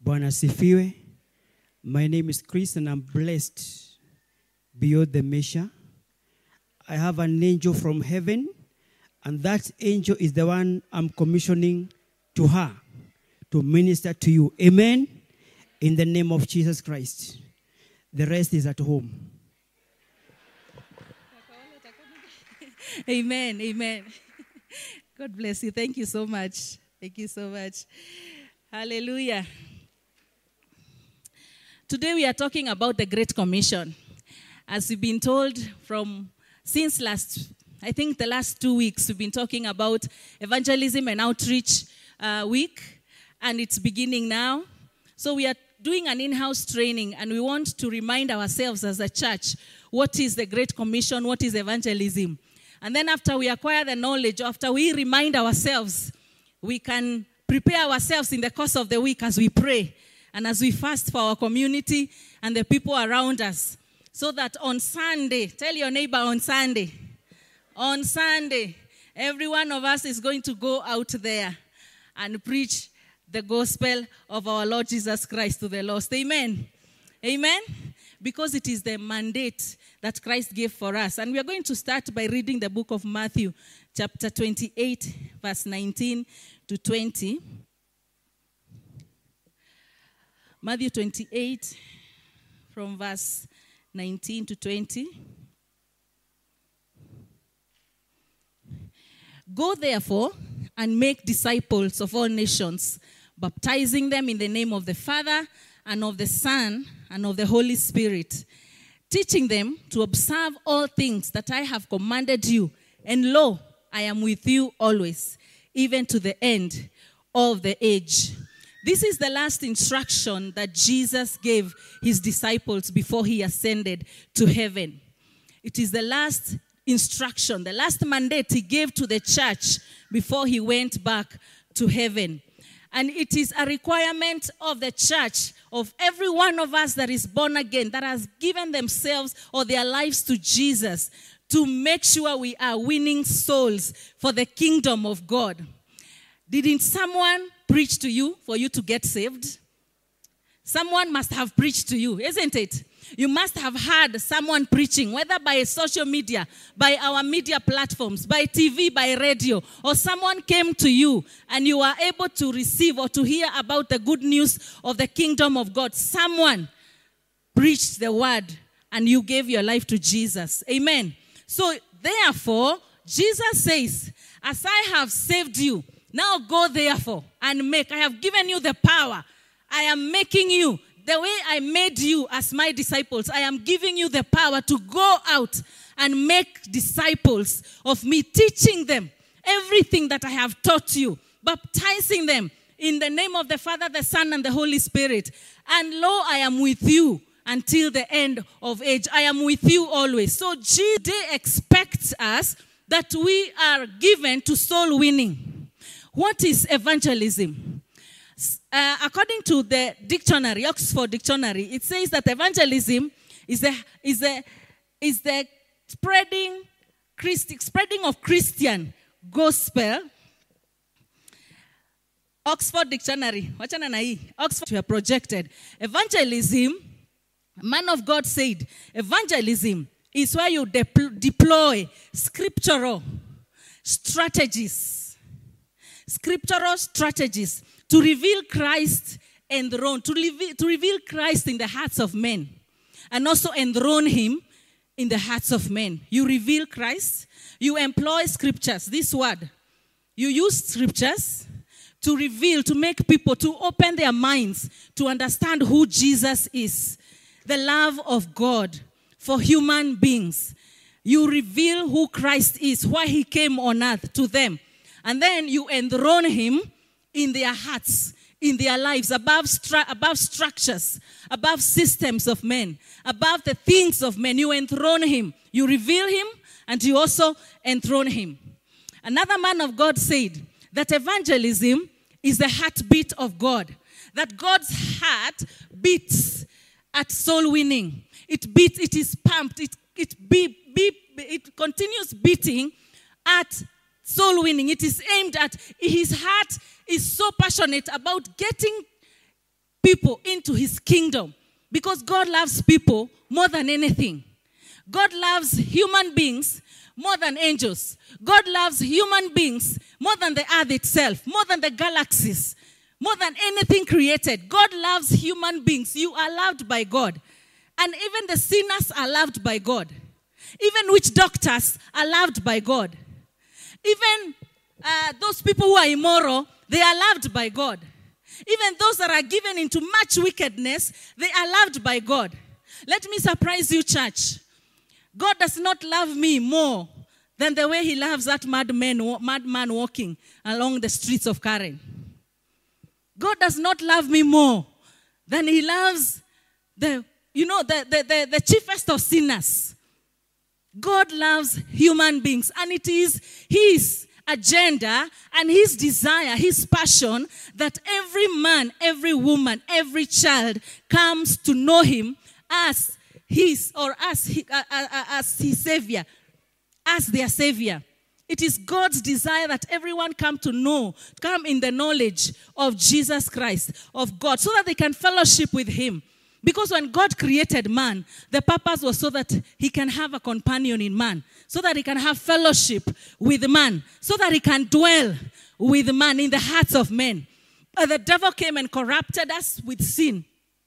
Bwana sifiwe. My name is Chris and I'm blessed beyond the measure. I have an angel from heaven, and that angel is the one I'm commissioning to her to minister to you. Amen. In the name of Jesus Christ. The rest is at home. Amen. Amen. God bless you. Thank you so much. Thank you so much. Hallelujah. Today we are talking about the Great Commission. As we've been told since the last 2 weeks, we've been talking about evangelism and outreach week, and it's beginning now. So we are doing an in-house training, and we want to remind ourselves as a church, what is the Great Commission, what is evangelism. And then after we acquire the knowledge, after we remind ourselves, we can prepare ourselves in the course of the week as we pray and as we fast for our community and the people around us. So that on Sunday, tell your neighbor on Sunday, every one of us is going to go out there and preach the gospel of our Lord Jesus Christ to the lost. Amen. Amen. Because it is the mandate that Christ gave for us. And we are going to start by reading the book of Matthew, chapter 28, verse 19 to 20. Matthew 28, from verse 19 to 20. Go therefore and make disciples of all nations, baptizing them in the name of the Father and of the Son and of the Holy Spirit, teaching them to observe all things that I have commanded you. And lo, I am with you always, even to the end of the age. This is the last instruction that Jesus gave his disciples before he ascended to heaven. It is the last instruction, the last mandate he gave to the church before he went back to heaven. And it is a requirement of the church, of every one of us that is born again, that has given themselves or their lives to Jesus, to make sure we are winning souls for the kingdom of God. Didn't someone preach to you for you to get saved? Someone must have preached to you, isn't it? You must have heard someone preaching, whether by social media, by our media platforms, by TV, by radio, or someone came to you and you were able to receive or to hear about the good news of the kingdom of God. Someone preached the word and you gave your life to Jesus. Amen. So therefore, Jesus says, as I have saved you, now go therefore and make. I have given you the power. I am making you. The way I made you as my disciples, I am giving you the power to go out and make disciples of me, teaching them everything that I have taught you, baptizing them in the name of the Father, the Son, and the Holy Spirit. And lo, I am with you until the end of age. I am with you always. So Jesus expects us that we are given to soul winning. What is evangelism? According to the dictionary, Oxford Dictionary, it says that evangelism is the spreading of Christian gospel. Oxford Dictionary, Oxford have projected. Evangelism, man of God said, evangelism is where you deploy scriptural strategies to reveal Christ enthroned, to reveal Christ in the hearts of men, and also enthrone him in the hearts of men. You reveal Christ, you employ scriptures, this word. You use scriptures to reveal, to make people, to open their minds, to understand who Jesus is, the love of God for human beings. You reveal who Christ is, why he came on earth to them. And then you enthrone him in their hearts, in their lives, above structures, above systems of men, above the things of men. You enthrone him. You reveal him, and you also enthrone him. Another man of God said that evangelism is the heartbeat of God. That God's heart beats at soul winning. It beats, it is pumped, it continues beating at soul winning. It is aimed at, his heart is so passionate about getting people into his kingdom. Because God loves people more than anything. God loves human beings more than angels. God loves human beings more than the earth itself, more than the galaxies, more than anything created. God loves human beings. You are loved by God. And even the sinners are loved by God. Even witch doctors are loved by God. Even those people who are immoral, they are loved by God. Even those that are given into much wickedness, they are loved by God. Let me surprise you, church. God does not love me more than the way he loves that madman walking along the streets of Karen. God does not love me more than he loves the chiefest of sinners. God loves human beings, and it is his agenda and his desire, his passion, that every man, every woman, every child comes to know him as his savior, as their savior. It is God's desire that everyone come in the knowledge of Jesus Christ, of God, so that they can fellowship with him. Because when God created man, the purpose was so that he can have a companion in man, so that he can have fellowship with man, so that he can dwell with man in the hearts of men. But the devil came and corrupted us with sin.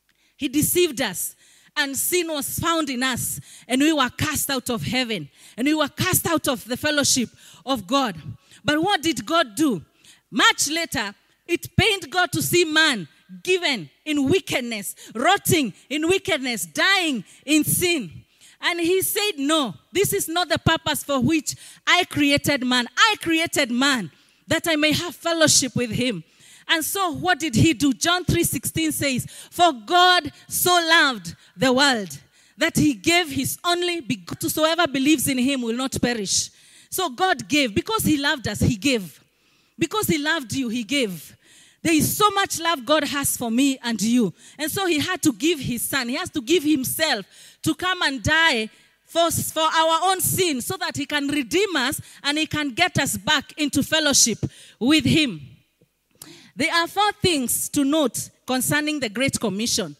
He deceived us, and sin was found in us, and we were cast out of heaven, and we were cast out of the fellowship of God. But what did God do? Much later, it pained God to see man given in wickedness, rotting in wickedness, dying in sin. And he said, no, this is not the purpose for which I created man. I created man that I may have fellowship with him. And so what did he do? John 3:16 says, for God so loved the world that he gave his only begotten, whosoever believes in him will not perish. So God gave. Because he loved us, he gave. Because he loved you, he gave. There is so much love God has for me and you. And so he had to give his son. He has to give himself to come and die for our own sin, so that he can redeem us and he can get us back into fellowship with him. There are 4 things to note concerning the Great Commission.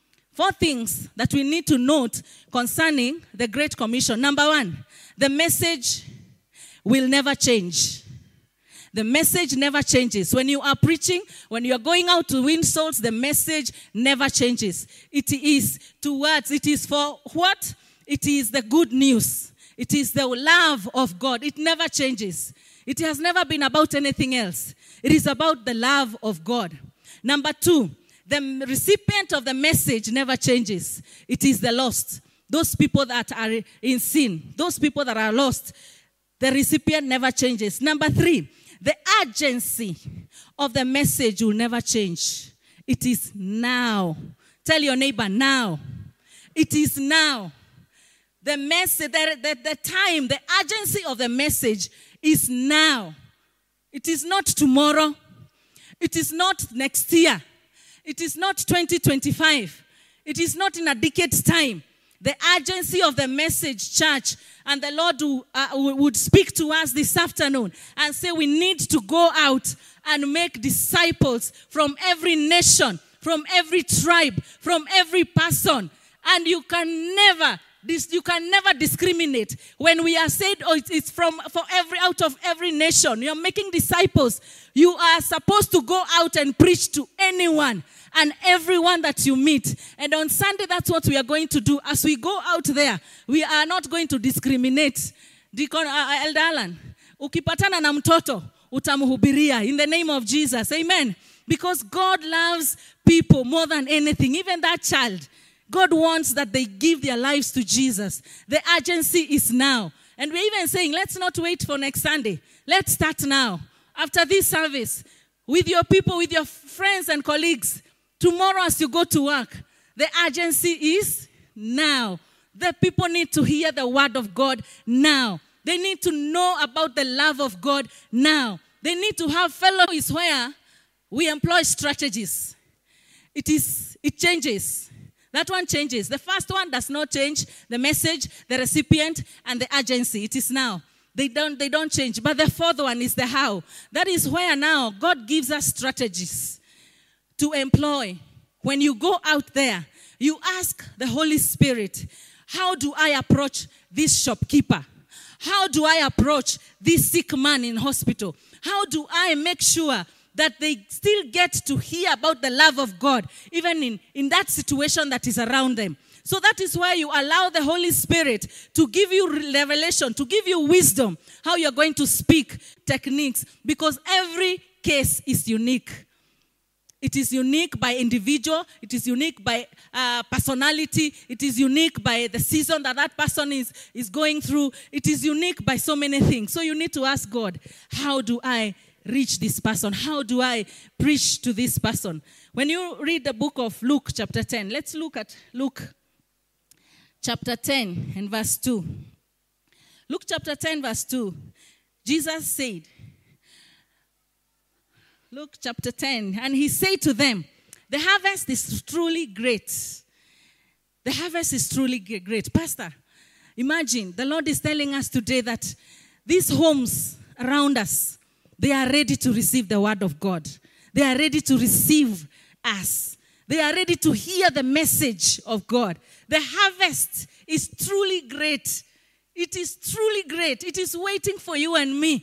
4 things that we need to note concerning the Great Commission. Number 1, the message will never change. The message never changes. When you are preaching, when you are going out to win souls, the message never changes. It is towards, it is for what? It is the good news. It is the love of God. It never changes. It has never been about anything else. It is about the love of God. Number 2, the recipient of the message never changes. It is the lost. Those people that are in sin. Those people that are lost. The recipient never changes. Number 3, the urgency of the message will never change. It is now. Tell your neighbor, now. It is now. The message, the time, the urgency of the message is now. It is not tomorrow. It is not next year. It is not 2025. It is not in a decade's time. The urgency of the message, church, and the Lord would speak to us this afternoon and say we need to go out and make disciples from every nation, from every tribe, from every person. And you can never discriminate. When we are said, it's out of every nation. You're making disciples. You are supposed to go out and preach to anyone and everyone that you meet. And on Sunday, that's what we are going to do. As we go out there, we are not going to discriminate. Deacon Elder Alan, ukipatana na mtoto, utamhubiria in the name of Jesus. Amen. Because God loves people more than anything. Even that child, God wants that they give their lives to Jesus. The urgency is now. And we're even saying, let's not wait for next Sunday. Let's start now. After this service, with your people, with your friends and colleagues, tomorrow as you go to work, the urgency is now. The people need to hear the word of God now. They need to know about the love of God now. They need to have fellowship is where we employ strategies. It changes. That one changes. The first one does not change. The message, the recipient, and the urgency. It is now. They don't change. But the fourth one is the how. That is where now God gives us strategies to employ when you go out there, you ask the Holy Spirit, how do I approach this shopkeeper? How do I approach this sick man in hospital? How do I make sure that they still get to hear about the love of God, even in that situation that is around them? So that is why you allow the Holy Spirit to give you revelation, to give you wisdom, how you're going to speak, techniques, because every case is unique. It is unique by individual. It is unique by personality. It is unique by the season that person is going through. It is unique by so many things. So you need to ask God, how do I reach this person? How do I preach to this person? When you read the book of Luke chapter 10, let's look at Luke chapter 10 and verse 2. Luke chapter 10 verse 2. Jesus said, Luke chapter 10, and he said to them, the harvest is truly great. The harvest is truly great. Pastor, imagine, the Lord is telling us today that these homes around us, they are ready to receive the word of God. They are ready to receive us. They are ready to hear the message of God. The harvest is truly great. It is truly great. It is waiting for you and me.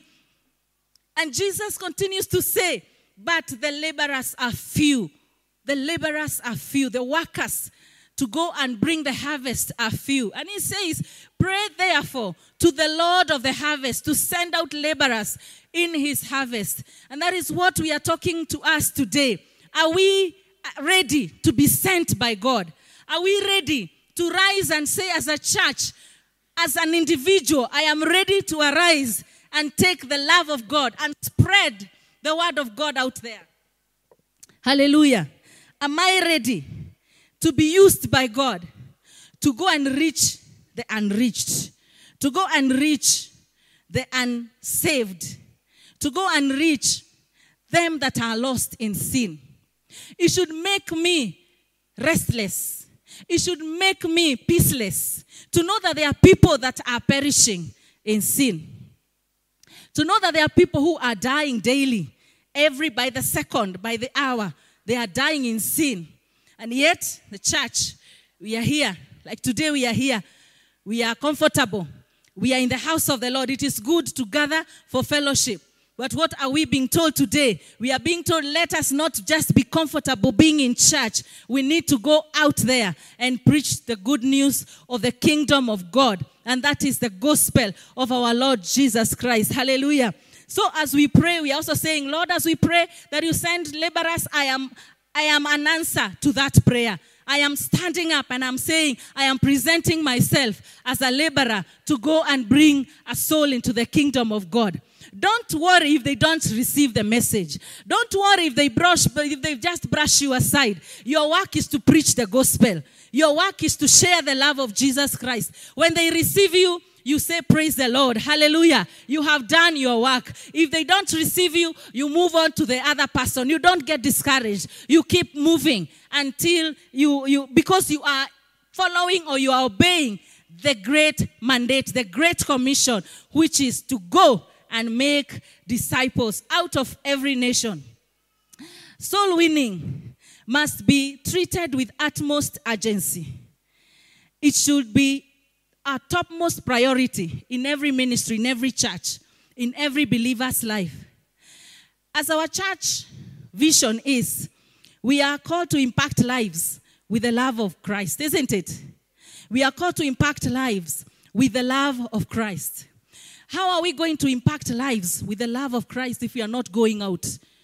And Jesus continues to say, but the laborers are few. The laborers are few. The workers to go and bring the harvest are few. And he says, pray therefore to the Lord of the harvest to send out laborers in his harvest. And that is what we are talking to us today. Are we ready to be sent by God? Are we ready to rise and say as a church, as an individual, I am ready to arise and take the love of God and spread the word of God out there? Hallelujah. Am I ready to be used by God to go and reach the unreached, to go and reach the unsaved, to go and reach them that are lost in sin? It should make me restless. It should make me peaceless to know that there are people that are perishing in sin. To know that there are people who are dying daily, by the second, by the hour, they are dying in sin. And yet, the church, we are here. Like today we are here. We are comfortable. We are in the house of the Lord. It is good to gather for fellowship. But what are we being told today? We are being told, let us not just be comfortable being in church. We need to go out there and preach the good news of the kingdom of God. And that is the gospel of our Lord Jesus Christ. Hallelujah. So as we pray, we are also saying, Lord, as we pray that you send laborers, I am an answer to that prayer. I am standing up and I'm saying, I am presenting myself as a laborer to go and bring a soul into the kingdom of God. Don't worry if they don't receive the message. Don't worry if they just brush you aside. Your work is to preach the gospel. Your work is to share the love of Jesus Christ. When they receive you, you say, praise the Lord. Hallelujah. You have done your work. If they don't receive you, you move on to the other person. You don't get discouraged. You keep moving until because you are following or you are obeying the great mandate, the great commission, which is to go and make disciples out of every nation. Soul winning must be treated with utmost urgency. It should be our topmost priority in every ministry, in every church, in every believer's life. As our church vision is, we are called to impact lives with the love of Christ, isn't it? We are called to impact lives with the love of Christ. How are we going to impact lives with the love of Christ if we are not going out?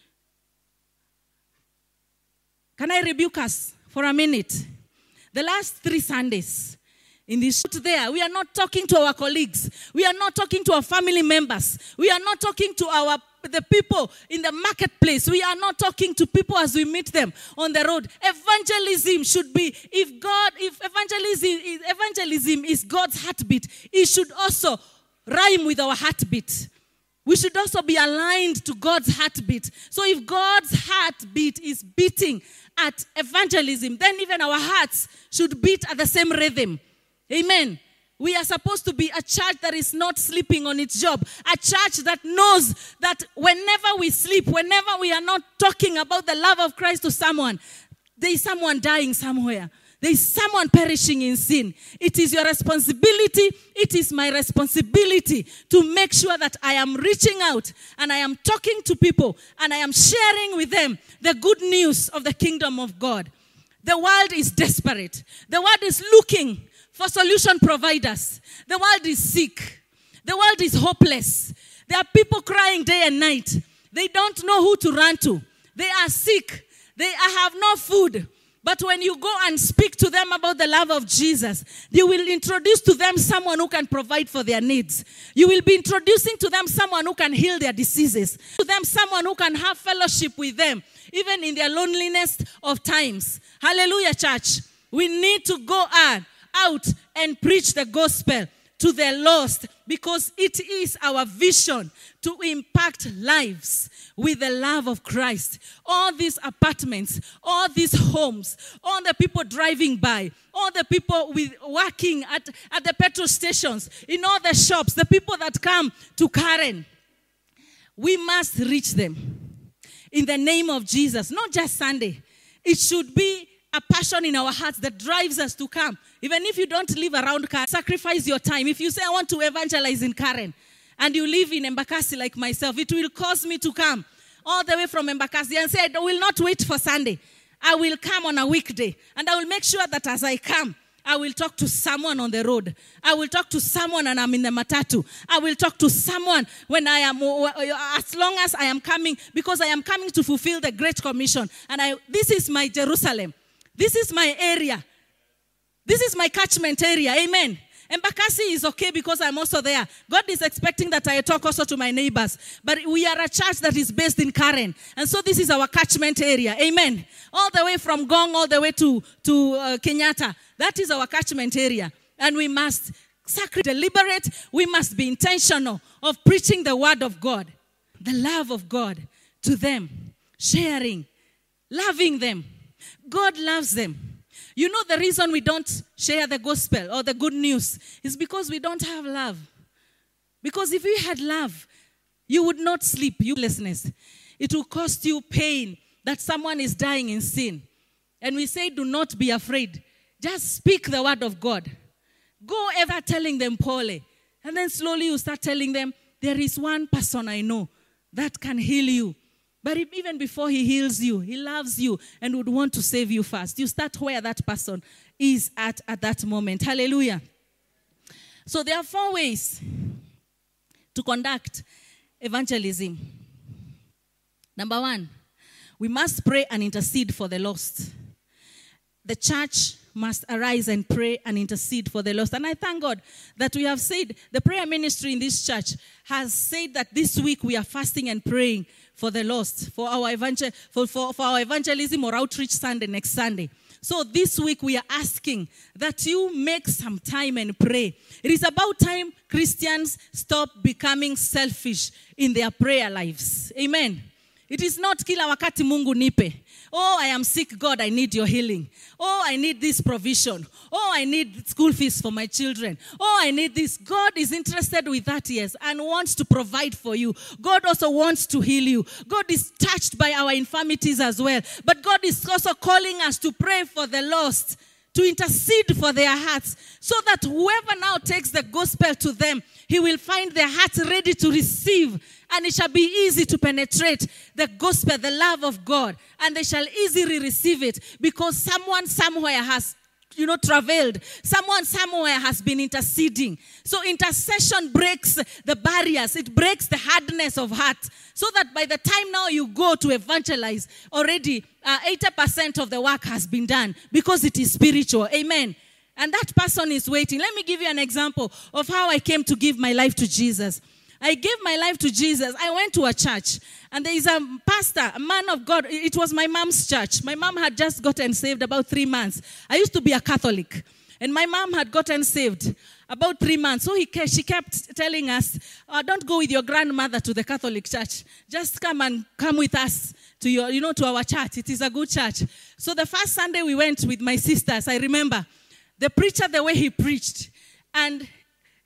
Can I rebuke us for a minute? The last 3 Sundays, in this there, we are not talking to our colleagues. We are not talking to our family members. We are not talking to the people in the marketplace. We are not talking to people as we meet them on the road. Evangelism should be, if evangelism is God's heartbeat, it should also rhyme with our heartbeat. We should also be aligned to God's heartbeat. So if God's heartbeat is beating at evangelism, then even our hearts should beat at the same rhythm. Amen. We are supposed to be a church that is not sleeping on its job. A church that knows that whenever we sleep, whenever we are not talking about the love of Christ to someone, there is someone dying somewhere. There is someone perishing in sin. It is your responsibility. It is my responsibility to make sure that I am reaching out and I am talking to people and I am sharing with them the good news of the kingdom of God. The world is desperate. The world is looking for solution providers. The world is sick. The world is hopeless. There are people crying day and night. They don't know who to run to. They are sick. They have no food. But when you go and speak to them about the love of Jesus, you will introduce to them someone who can provide for their needs. You will be introducing to them someone who can heal their diseases. To them someone who can have fellowship with them, even in their loneliness of times. Hallelujah, church. We need to go out and preach the gospel to the lost, because it is our vision to impact lives with the love of Christ. All these apartments, all these homes, all the people driving by, all the people working at the petrol stations, in all the shops, the people that come to Karen, we must reach them in the name of Jesus. Not just Sunday. It should be a passion in our hearts that drives us to come. Even if you don't live around Karen, sacrifice your time. If you say, I want to evangelize in Karen, and you live in Embakasi like myself, it will cause me to come all the way from Embakasi and say, I will not wait for Sunday. I will come on a weekday. And I will make sure that as I come, I will talk to someone on the road. I will talk to someone and I'm in the matatu. I will talk to someone when I am, as long as I am coming, because I am coming to fulfill the Great Commission. And this is my Jerusalem. This is my area. This is my catchment area. Amen. Embakasi is okay because I'm also there. God is expecting that I talk also to my neighbors. But we are a church that is based in Karen. And so this is our catchment area. Amen. All the way from Gong, all the way to Kenyatta. That is our catchment area. And we must deliberate. We must be intentional of preaching the word of God. The love of God to them. Sharing. Loving them. God loves them. You know the reason we don't share the gospel or the good news is because we don't have love. Because if we had love, you would not sleep, uselessness. It will cost you pain that someone is dying in sin. And we say, do not be afraid. Just speak the word of God. Go ever telling them poorly. And then slowly you start telling them, there is one person I know that can heal you. But even before he heals you, he loves you and would want to save you first. You start where that person is at that moment. Hallelujah. So there are 4 ways to conduct evangelism. Number 1, we must pray and intercede for the lost. The church must arise and pray and intercede for the lost. And I thank God that we have said, the prayer ministry in this church has said that this week we are fasting and praying for the lost, for our evangelism or outreach Sunday next Sunday. So this week we are asking that you make some time and pray. It is about time Christians stop becoming selfish in their prayer lives. Amen. It is not kila wakati Mungu nipe. Oh, I am sick, God, I need your healing. Oh, I need this provision. Oh, I need school fees for my children. Oh, I need this. God is interested with that, yes, and wants to provide for you. God also wants to heal you. God is touched by our infirmities as well. But God is also calling us to pray for the lost, to intercede for their hearts, so that whoever now takes the gospel to them, he will find their hearts ready to receive, and it shall be easy to penetrate the gospel, the love of God, and they shall easily receive it because someone somewhere has traveled. Someone somewhere has been interceding. So intercession breaks the barriers. It breaks the hardness of heart. So that by the time now you go to evangelize, already 80% of the work has been done because it is spiritual. Amen. And that person is waiting. Let me give you an example of how I came to give my life to Jesus. I gave my life to Jesus. I went to a church, and there is a pastor, a man of God. It was my mom's church. My mom had just gotten saved about 3 months. I used to be a Catholic, and my mom had gotten saved about 3 months. So she kept telling us, don't go with your grandmother to the Catholic church. Just come with us to to our church. It is a good church. So the first Sunday we went with my sisters, I remember the preacher, the way he preached, and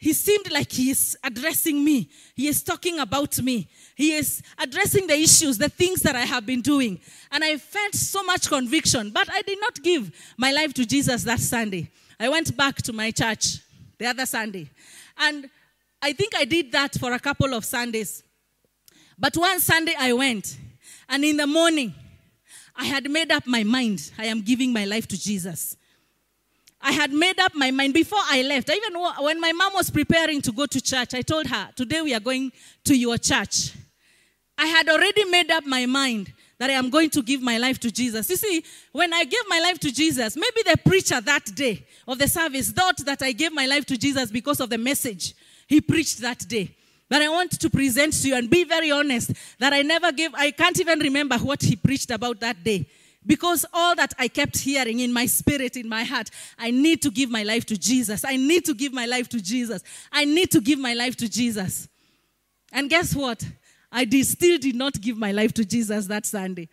he seemed like he is addressing me. He is talking about me. He is addressing the issues, the things that I have been doing. And I felt so much conviction. But I did not give my life to Jesus that Sunday. I went back to my church the other Sunday. And I think I did that for a couple of Sundays. But one Sunday I went. And in the morning, I had made up my mind. I am giving my life to Jesus. I had made up my mind before I left. Even when my mom was preparing to go to church, I told her, today we are going to your church. I had already made up my mind that I am going to give my life to Jesus. You see, when I gave my life to Jesus, maybe the preacher that day of the service thought that I gave my life to Jesus because of the message he preached that day. But I want to present to you and be very honest that I can't even remember what he preached about that day. Because all that I kept hearing in my spirit, in my heart, I need to give my life to Jesus. I need to give my life to Jesus. I need to give my life to Jesus. And guess what? I still did not give my life to Jesus that Sunday.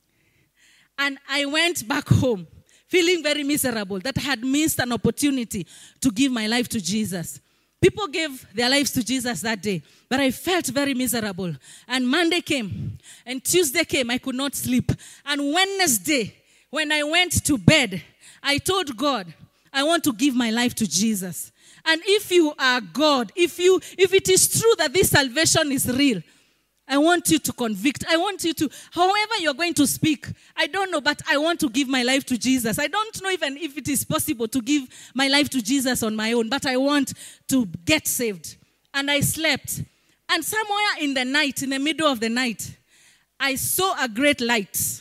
And I went back home feeling very miserable that I had missed an opportunity to give my life to Jesus. People gave their lives to Jesus that day, but I felt very miserable. And Monday came, and Tuesday came, I could not sleep. And Wednesday, when I went to bed, I told God, I want to give my life to Jesus. And if you are God, if it is true that this salvation is real, I want you to convict. I want you to, however you're going to speak, I don't know, but I want to give my life to Jesus. I don't know even if it is possible to give my life to Jesus on my own, but I want to get saved. And I slept. And somewhere in the night, in the middle of the night, I saw a great light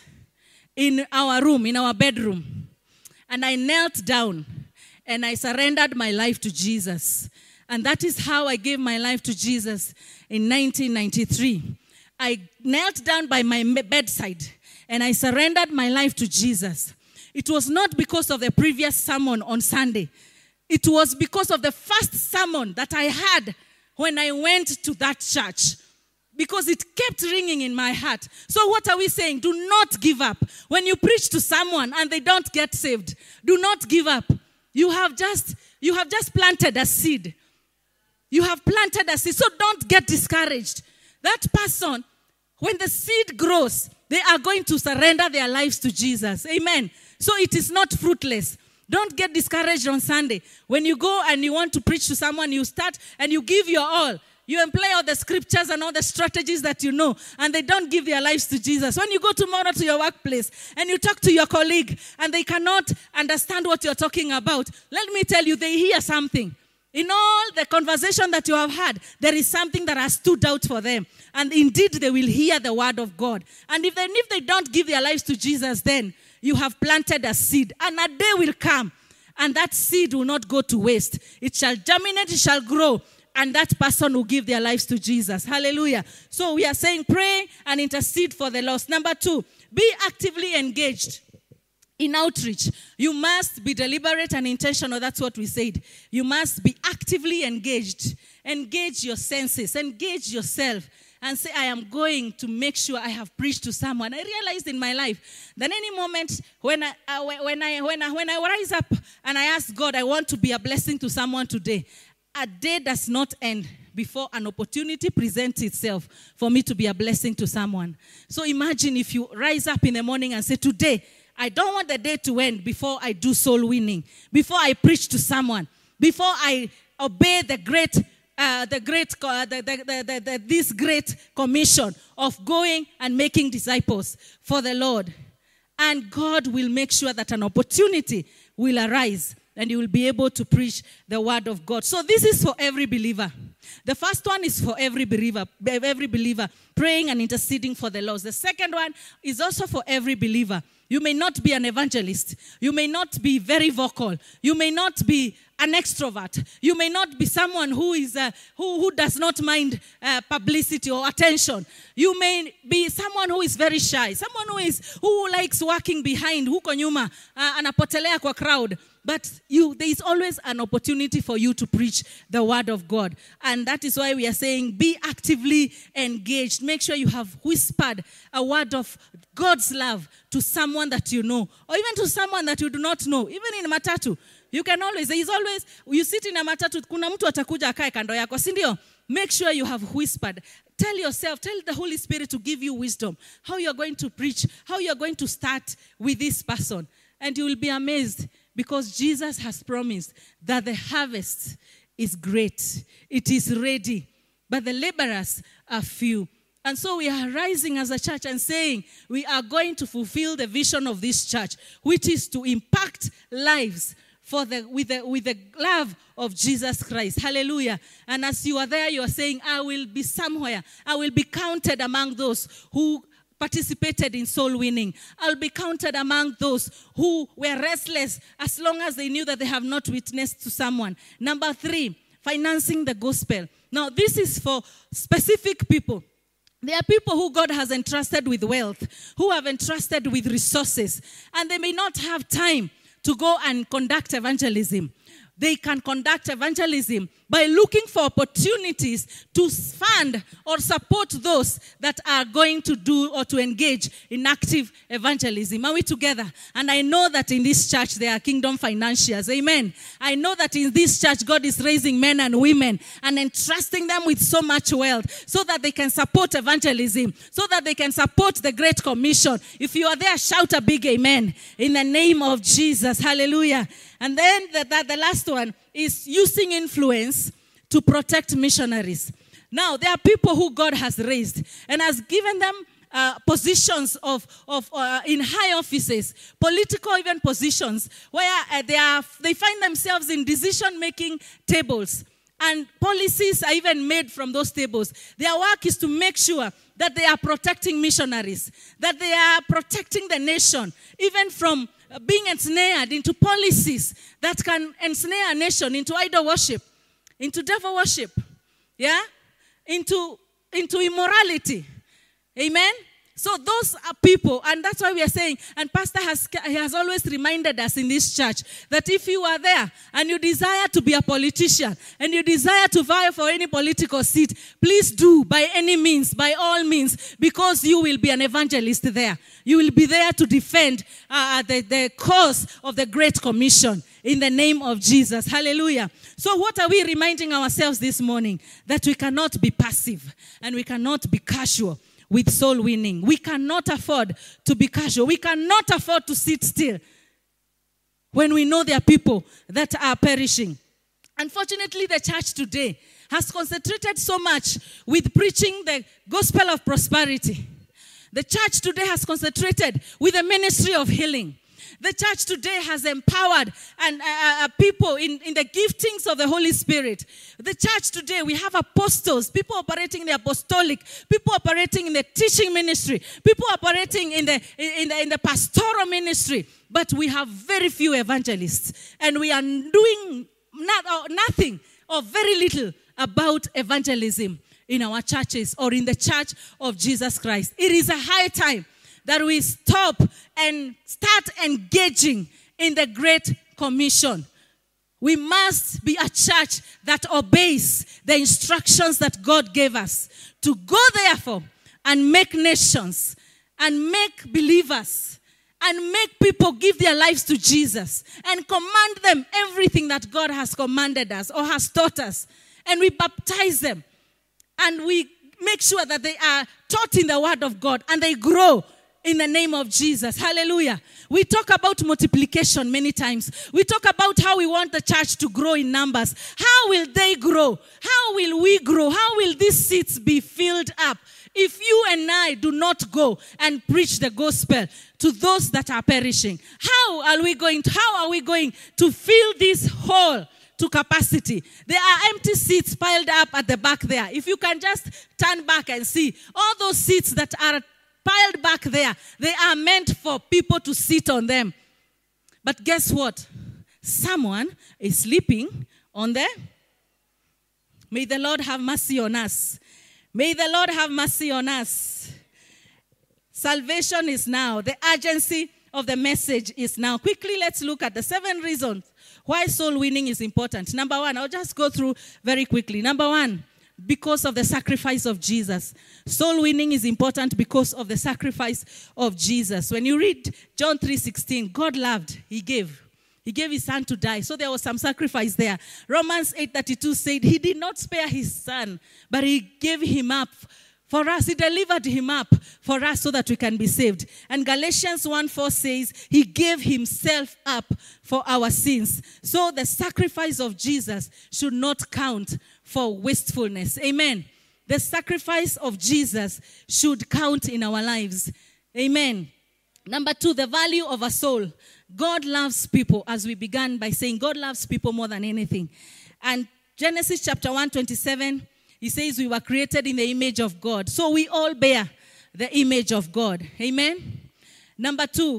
in our room, in our bedroom. And I knelt down and I surrendered my life to Jesus. And that is how I gave my life to Jesus in 1993. I knelt down by my bedside and I surrendered my life to Jesus. It was not because of the previous sermon on Sunday. It was because of the first sermon that I had when I went to that church. Because it kept ringing in my heart. So what are we saying? Do not give up. When you preach to someone and they don't get saved, do not give up. You have just planted a seed. You have planted a seed, so don't get discouraged. That person, when the seed grows, they are going to surrender their lives to Jesus. Amen. So it is not fruitless. Don't get discouraged on Sunday. When you go and you want to preach to someone, you start and you give your all. You employ all the scriptures and all the strategies that you know, and they don't give their lives to Jesus. When you go tomorrow to your workplace and you talk to your colleague and they cannot understand what you're talking about, let me tell you, they hear something. In all the conversation that you have had, there is something that has stood out for them. And indeed, they will hear the word of God. And if they don't give their lives to Jesus, then you have planted a seed. And a day will come, and that seed will not go to waste. It shall germinate, it shall grow, and that person will give their lives to Jesus. Hallelujah. So we are saying pray and intercede for the lost. Number 2, be actively engaged. In outreach, you must be deliberate and intentional. That's what we said. You must be actively engaged. Engage your senses. Engage yourself. And say, I am going to make sure I have preached to someone. I realized in my life that any moment when I rise up and I ask God, I want to be a blessing to someone today, a day does not end before an opportunity presents itself for me to be a blessing to someone. So imagine if you rise up in the morning and say, today, I don't want the day to end before I do soul winning, before I preach to someone, before I obey this great commission of going and making disciples for the Lord. And God will make sure that an opportunity will arise and you will be able to preach the word of God. So this is for every believer. The first one is for every believer, praying and interceding for the lost. The second one is also for every believer. You may not be an evangelist. You may not be very vocal. You may not be an extrovert. You may not be someone who is who does not mind publicity or attention. You may be someone who is very shy. Someone who likes working behind, huko nyuma, anapotelea kwa crowd. But there is always an opportunity for you to preach the word of God. And that is why we are saying be actively engaged. Make sure you have whispered a word of God's love to someone that you know. Or even to someone that you do not know. Even in Matatu. You can always, there is always, you sit in a matatu, kuna mtu atakuja akae kando yako, si ndio? Make sure you have whispered. Tell yourself, tell the Holy Spirit to give you wisdom, how you are going to preach, how you are going to start with this person. And you will be amazed because Jesus has promised that the harvest is great. It is ready, but the laborers are few. And so we are rising as a church and saying we are going to fulfill the vision of this church, which is to impact lives with the love of Jesus Christ. Hallelujah. And as you are there, you are saying, I will be somewhere. I will be counted among those who participated in soul winning. I'll be counted among those who were restless as long as they knew that they have not witnessed to someone. Number 3, financing the gospel. Now, this is for specific people. There are people who God has entrusted with wealth, who have entrusted with resources, and they may not have time to go and conduct evangelism. They can conduct evangelism by looking for opportunities to fund or support those that are going to do or to engage in active evangelism. Are we together? And I know that in this church there are kingdom financiers. Amen. I know that in this church God is raising men and women and entrusting them with so much wealth so that they can support evangelism, so that they can support the Great Commission. If you are there, shout a big amen in the name of Jesus. Hallelujah. And then the last one is using influence to protect missionaries. Now, there are people who God has raised and has given them positions in high offices, political even positions, where they find themselves in decision-making tables. And policies are even made from those tables. Their work is to make sure that they are protecting missionaries, that they are protecting the nation, even from being ensnared into policies that can ensnare a nation into idol worship, into devil worship, yeah, into immorality. Amen. So those are people, and that's why we are saying, and Pastor has always reminded us in this church, that if you are there and you desire to be a politician, and you desire to vie for any political seat, please do by any means, by all means, because you will be an evangelist there. You will be there to defend the cause of the Great Commission in the name of Jesus. Hallelujah. So what are we reminding ourselves this morning? That we cannot be passive and we cannot be casual with soul winning. We cannot afford to be casual. We cannot afford to sit still when we know there are people that are perishing. Unfortunately, the church today has concentrated so much with preaching the gospel of prosperity. The church today has concentrated with the ministry of healing. The church today has empowered people in the giftings of the Holy Spirit. The church today, we have apostles, people operating in the apostolic, people operating in the teaching ministry, people operating in the pastoral ministry. But we have very few evangelists, and we are doing nothing or very little about evangelism in our churches or in the church of Jesus Christ. It is a high time that we stop and start engaging in the Great Commission. We must be a church that obeys the instructions that God gave us to go therefore and make nations and make believers and make people give their lives to Jesus and command them everything that God has commanded us or has taught us. And we baptize them and we make sure that they are taught in the Word of God and they grow in the name of Jesus. Hallelujah. We talk about multiplication many times. We talk about how we want the church to grow in numbers. How will they grow? How will we grow? How will these seats be filled up if you and I do not go and preach the gospel to those that are perishing? How are we going to fill this hole to capacity? There are empty seats piled up at the back there. If you can just turn back and see all those seats that are piled back there, they are meant for people to sit on them. But guess what? Someone is sleeping on there. May the Lord have mercy on us. May the Lord have mercy on us. Salvation is now. The urgency of the message is now. Quickly, let's look at the 7 reasons why soul winning is important. Number 1, I'll just go through very quickly. Number 1, because of the sacrifice of Jesus. Soul winning is important because of the sacrifice of Jesus. When you read John 3:16, God loved, he gave. He gave his son to die. So there was some sacrifice there. Romans 8:32 said, he did not spare his son, but he gave him up for us. He delivered him up for us so that we can be saved. And Galatians 1:4 says, he gave himself up for our sins. So the sacrifice of Jesus should not count for wastefulness. Amen. The sacrifice of Jesus should count in our lives. Amen. Number 2, the value of a soul. God loves people, as we began by saying, God loves people more than anything. And Genesis chapter 1:27, he says we were created in the image of God. So we all bear the image of God. Amen. Number 2,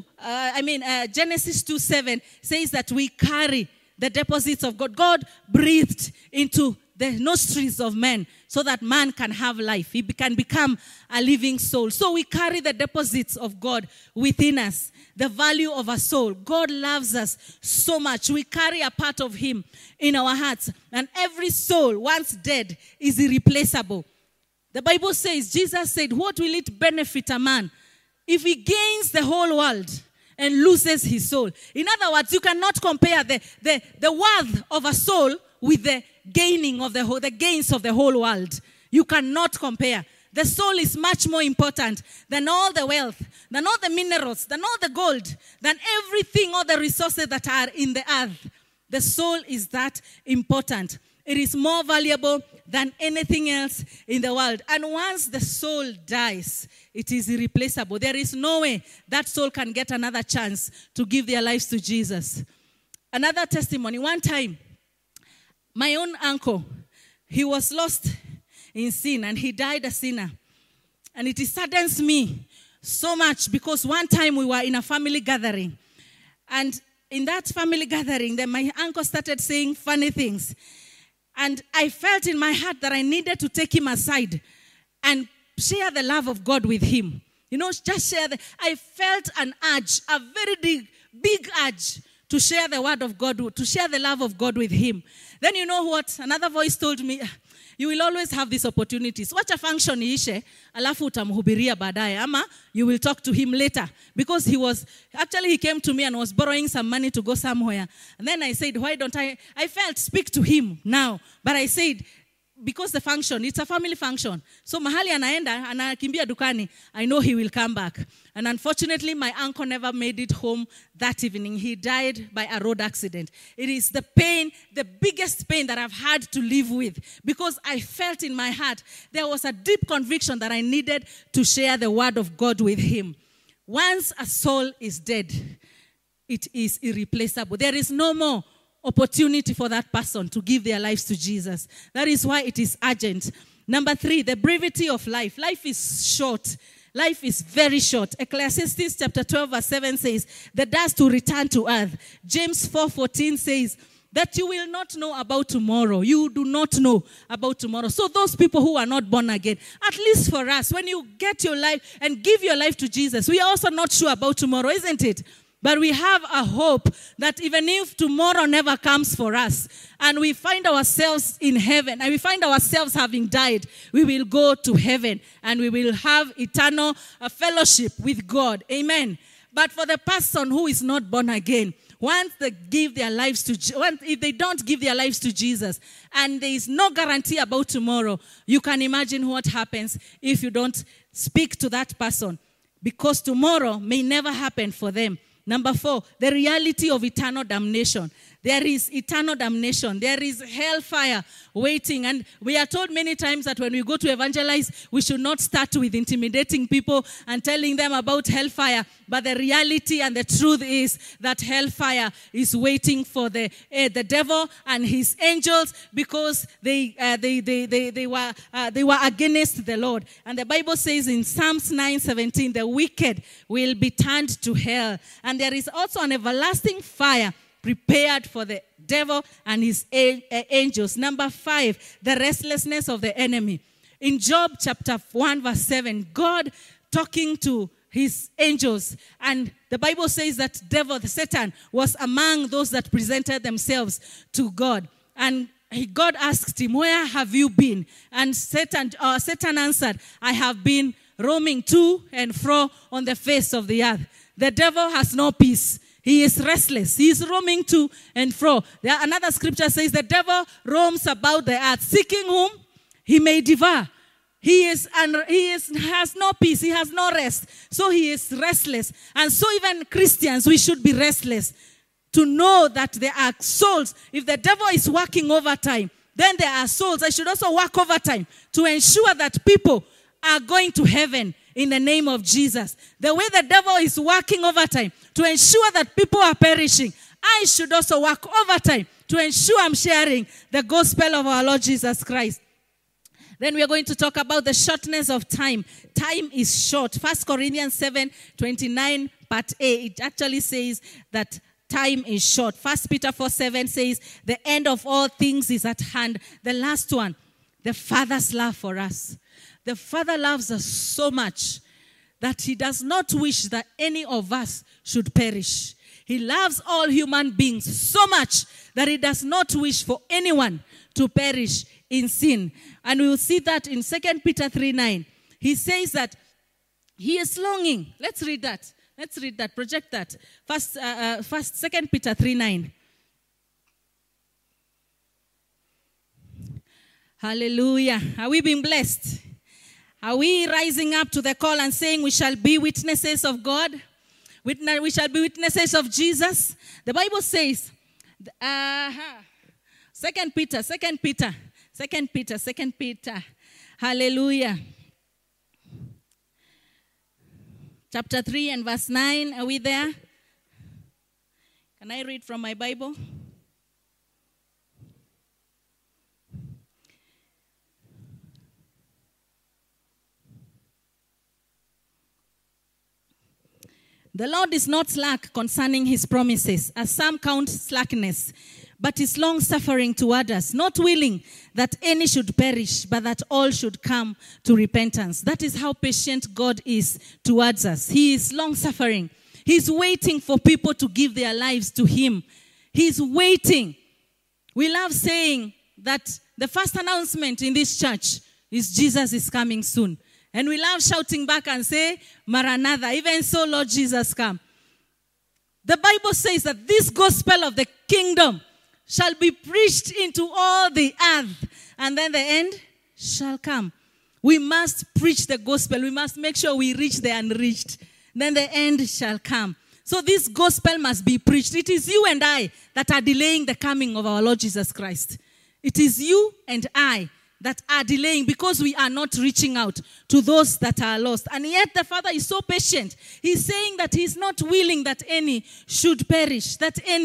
Genesis 2:7 says that we carry the deposits of God. God breathed into the nostrils of man so that man can have life. He can become a living soul. So we carry the deposits of God within us. The value of a soul. God loves us so much. We carry a part of him in our hearts. And every soul, once dead, is irreplaceable. The Bible says, Jesus said, what will it benefit a man if he gains the whole world and loses his soul? In other words, you cannot compare the worth of a soul with the gains of the whole world. You cannot compare. The soul is much more important than all the wealth, than all the minerals, than all the gold, than everything, all the resources that are in the earth. The soul is that important. It is more valuable than anything else in the world. And once the soul dies, it is irreplaceable. There is no way that soul can get another chance to give their lives to Jesus. Another testimony. One time, my own uncle, he was lost in sin and he died a sinner. And it saddens me so much because one time we were in a family gathering. And in that family gathering, then my uncle started saying funny things. And I felt in my heart that I needed to take him aside and share the love of God with him. You know, just share I felt an urge, a very big urge to share the word of God, to share the love of God with him. Then you know what? Another voice told me, you will always have these opportunities. Watch a function iishe, alafu utamhubiria baadaye, ama you will talk to him later. Because he came to me and was borrowing some money to go somewhere. And then I said, why don't I felt, speak to him now. But I said, because the function, it's a family function. So mahali anaenda, anakimbia dukani, I know he will come back. And unfortunately, my uncle never made it home that evening. He died by a road accident. It is the pain, the biggest pain that I've had to live with. Because I felt in my heart, there was a deep conviction that I needed to share the word of God with him. Once a soul is dead, it is irreplaceable. There is no more opportunity for that person to give their lives to Jesus. That is why it is urgent. Number 3, the brevity of life. Life is short. Life is very short. Ecclesiastes chapter 12 verse 7 says, the dust will return to earth. James 4:14 says that you will not know about tomorrow. You do not know about tomorrow. So those people who are not born again, at least for us, when you get your life and give your life to Jesus, we are also not sure about tomorrow, isn't it? But we have a hope that even if tomorrow never comes for us and we find ourselves in heaven and we find ourselves having died, we will go to heaven and we will have eternal fellowship with God. Amen. But for the person who is not born again, once they give their lives if they don't give their lives to Jesus and there is no guarantee about tomorrow, you can imagine what happens if you don't speak to that person, because tomorrow may never happen for them. Number 4, the reality of eternal damnation. There is eternal damnation. There is hellfire waiting. And we are told many times that when we go to evangelize, we should not start with intimidating people and telling them about hellfire. But the reality and the truth is that hellfire is waiting for the devil and his angels, because they were against the Lord. And the Bible says in Psalms 9:17, the wicked will be turned to hell. And there is also an everlasting fire prepared for the devil and his angels. Number 5, the restlessness of the enemy. In Job chapter 1 verse 7, God talking to his angels, and the Bible says that Satan was among those that presented themselves to God. And God asked him, where have you been? And Satan answered, I have been roaming to and fro on the face of the earth. The devil has no peace. He is restless. He is roaming to and fro. Another scripture says the devil roams about the earth, seeking whom he may devour. He has no peace. He has no rest. So he is restless. And so even Christians, we should be restless to know that there are souls. If the devil is working overtime, then there are souls. I should also work overtime to ensure that people are going to heaven in the name of Jesus. The way the devil is working overtime to ensure that people are perishing, I should also work overtime to ensure I'm sharing the gospel of our Lord Jesus Christ. Then we are going to talk about the shortness of time. Time is short. 1 Corinthians 7:29 part A, it actually says that time is short. 1 Peter 4:7 says the end of all things is at hand. The last one, the Father's love for us. The Father loves us so much that he does not wish that any of us should perish. He loves all human beings so much that he does not wish for anyone to perish in sin. And we will see that in 2 Peter 3:9. He says that he is longing. Let's read that. Let's read that. Project that. 2 Peter 3:9. Hallelujah. Are we being blessed? Are we rising up to the call and saying we shall be witnesses of God? We shall be witnesses of Jesus. The Bible says, 2 Peter. Hallelujah. Chapter 3 and verse 9. Are we there? Can I read from my Bible? The Lord is not slack concerning his promises, as some count slackness, but is long-suffering toward us, not willing that any should perish, but that all should come to repentance. That is how patient God is towards us. He is long-suffering. He's waiting for people to give their lives to him. He's waiting. We love saying that the first announcement in this church is Jesus is coming soon. And we love shouting back and say, Maranatha, even so, Lord Jesus, come. The Bible says that this gospel of the kingdom shall be preached into all the earth, and then the end shall come. We must preach the gospel. We must make sure we reach the unreached. Then the end shall come. So this gospel must be preached. It is you and I that are delaying the coming of our Lord Jesus Christ. It is you and I that are delaying because we are not reaching out to those that are lost. And yet the Father is so patient. He's saying that he's not willing that any should perish,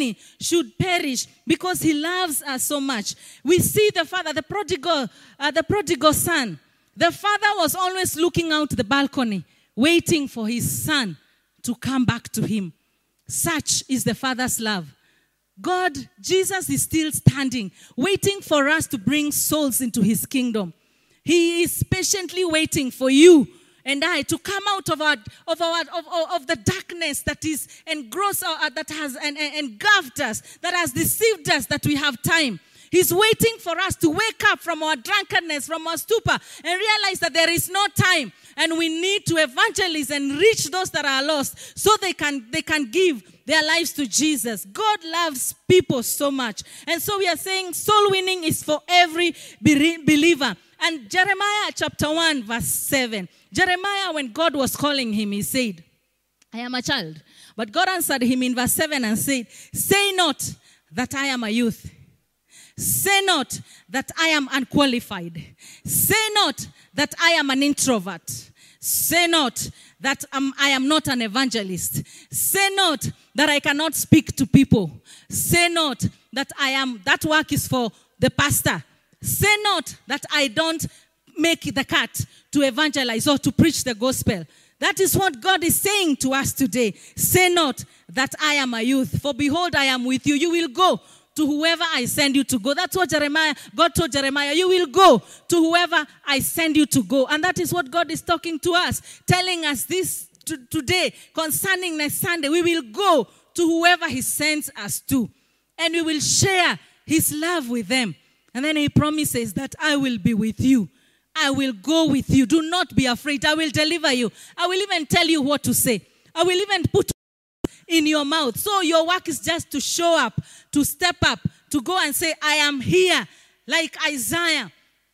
because he loves us so much. We see the Father, the prodigal son. The Father was always looking out the balcony, waiting for his son to come back to him. Such is the Father's love. God, Jesus is still standing, waiting for us to bring souls into his kingdom. He is patiently waiting for you and I to come out of the darkness that is engrossed, that has engulfed us, that has deceived us, that we have time. He's waiting for us to wake up from our drunkenness, from our stupor, and realize that there is no time, and we need to evangelize and reach those that are lost, so they can give their lives to Jesus. God loves people so much, and so we are saying soul winning is for every believer. And Jeremiah chapter 1 verse 7. Jeremiah, when God was calling him, he said, "I am a child." But God answered him in verse 7 and said, "Say not that I am a youth. Say not that I am unqualified. Say not that I am an introvert. Say not that I am not an evangelist. Say not that I cannot speak to people. Say not that that work is for the pastor. Say not that I don't make the cut to evangelize or to preach the gospel." That is what God is saying to us today. Say not that I am a youth, for behold, I am with you. You will go to whoever I send you to go. That's what God told Jeremiah. You will go to whoever I send you to go. And that is what God is talking to us, telling us this today concerning next Sunday. We will go to whoever he sends us to, and we will share his love with them. And then he promises that I will be with you. I will go with you. Do not be afraid. I will deliver you. I will even tell you what to say. I will even put in your mouth. So your work is just to show up, to step up, to go and say, I am here. Like Isaiah.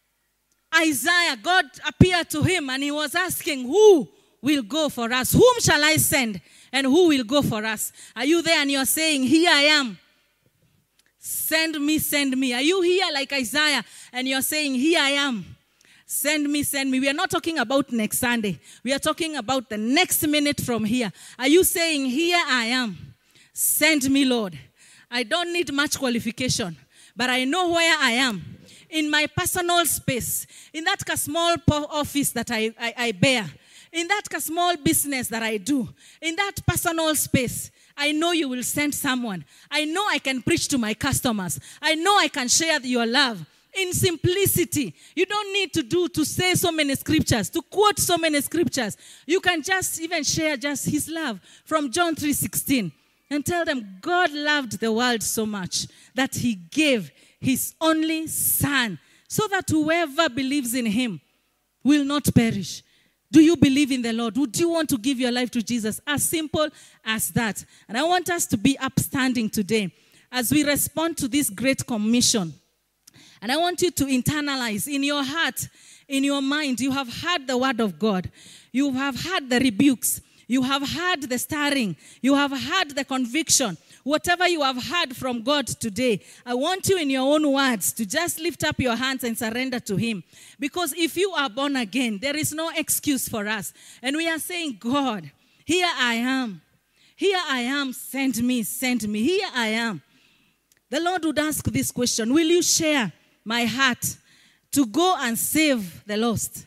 God appeared to him and he was asking, who will go for us? Whom shall I send? And who will go for us? Are you there and you're saying, here I am. Send me, send me. Are you here like Isaiah and you're saying, here I am. Send me, send me. We are not talking about next Sunday. We are talking about the next minute from here. Are you saying, here I am. Send me, Lord. I don't need much qualification, but I know where I am. In my personal space, in that small office that I bear, in that small business that I do, in that personal space, I know you will send someone. I know I can preach to my customers. I know I can share your love. In simplicity, you don't need to say so many scriptures, to quote so many scriptures. You can just even share just his love from John 3:16 and tell them God loved the world so much that he gave his only son so that whoever believes in him will not perish. Do you believe in the Lord? Would you want to give your life to Jesus? As simple as that. And I want us to be upstanding today as we respond to this great commission. And I want you to internalize in your heart, in your mind, you have heard the word of God. You have heard the rebukes. You have heard the stirring. You have heard the conviction. Whatever you have heard from God today, I want you in your own words to just lift up your hands and surrender to him. Because if you are born again, there is no excuse for us. And we are saying, God, here I am. Here I am. Send me, send me. Here I am. The Lord would ask this question, will you share my heart to go and save the lost?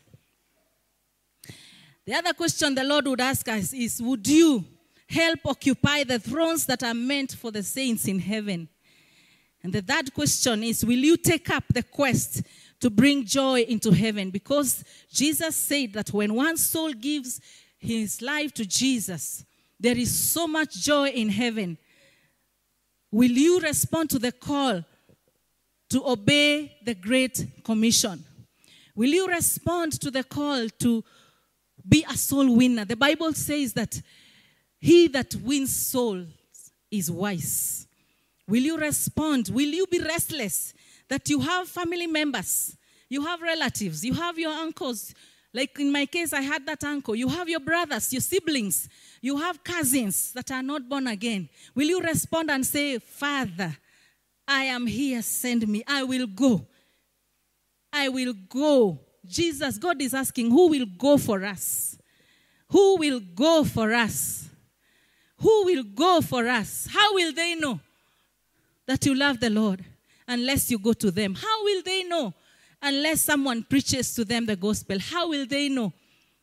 The other question the Lord would ask us is, would you help occupy the thrones that are meant for the saints in heaven? And the third question is, will you take up the quest to bring joy into heaven? Because Jesus said that when one soul gives his life to Jesus, there is so much joy in heaven. Will you respond to the call to obey the Great Commission? Will you respond to the call to be a soul winner? The Bible says that he that wins souls is wise. Will you respond? Will you be restless that you have family members, you have relatives, you have your uncles? Like in my case, I had that uncle. You have your brothers, your siblings, you have cousins that are not born again. Will you respond and say, Father, I am here, send me. I will go. I will go. Jesus, God is asking, who will go for us? Who will go for us? Who will go for us? How will they know that you love the Lord unless you go to them? How will they know unless someone preaches to them the gospel? How will they know?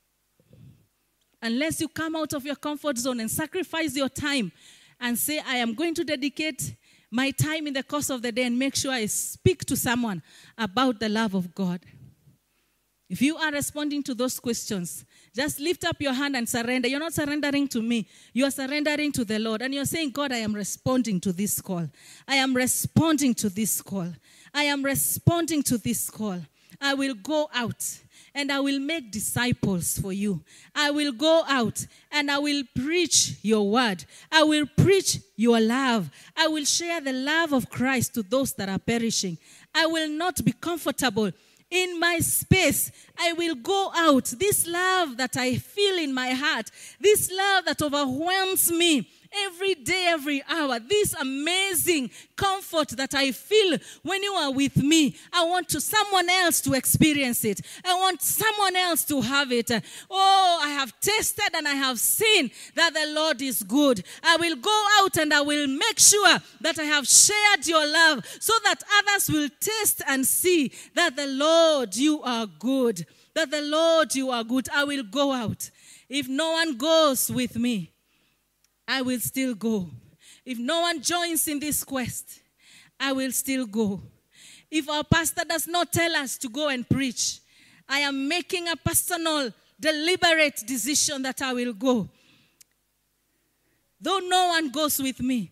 Unless you come out of your comfort zone and sacrifice your time and say, I am going to dedicate my time in the course of the day and make sure I speak to someone about the love of God. If you are responding to those questions, just lift up your hand and surrender. You're not surrendering to me. You are surrendering to the Lord. And you're saying, God, I am responding to this call. I am responding to this call. I am responding to this call. I will go out and I will make disciples for you. I will go out and I will preach your word. I will preach your love. I will share the love of Christ to those that are perishing. I will not be comfortable in my space. I will go out. This love that I feel in my heart, this love that overwhelms me every day, every hour, this amazing comfort that I feel when you are with me, I want someone else to experience it. I want someone else to have it. Oh, I have tasted and I have seen that the Lord is good. I will go out and I will make sure that I have shared your love so that others will taste and see that the Lord, you are good. That the Lord, you are good. I will go out. If no one goes with me, I will still go. If no one joins in this quest, I will still go. If our pastor does not tell us to go and preach, I am making a personal, deliberate decision that I will go. Though no one goes with me,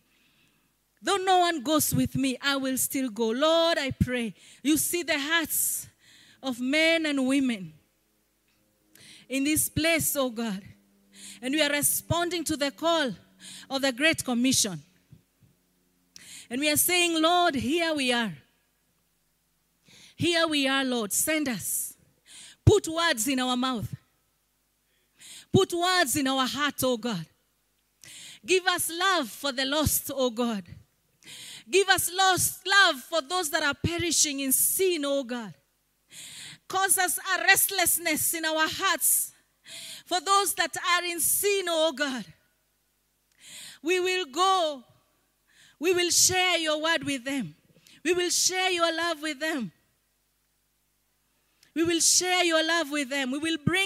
I will still go. Lord, I pray, you see the hearts of men and women in this place, oh God. And we are responding to the call of the Great Commission. And we are saying, Lord, here we are. Here we are, Lord. Send us. Put words in our mouth. Put words in our heart, oh God. Give us love for the lost, oh God. Give us love for those that are perishing in sin, oh God. Cause us a restlessness in our hearts for those that are in sin, oh God. We will go. We will share your word with them. We will share your love with them. We will share your love with them. We will bring